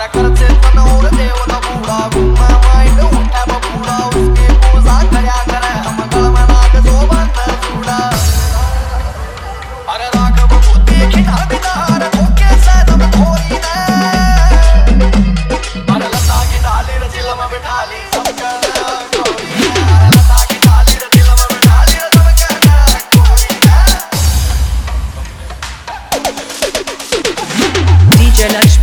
अरे खर्चे तनोर देव दा बूढ़ा घूमा माइंड उठा बूढ़ा उसके पूजा करया करे हम गल में नाग जोबन चूड़ा अरे राघव बुद्धि खिला बिदार ओके सदम खोई ने अरे लता की डाली रजिल में बिठा ली सब कहना कोई अरे लता की डाली रजिल में बिठा ली सब कहना कोई DJ Lakshmi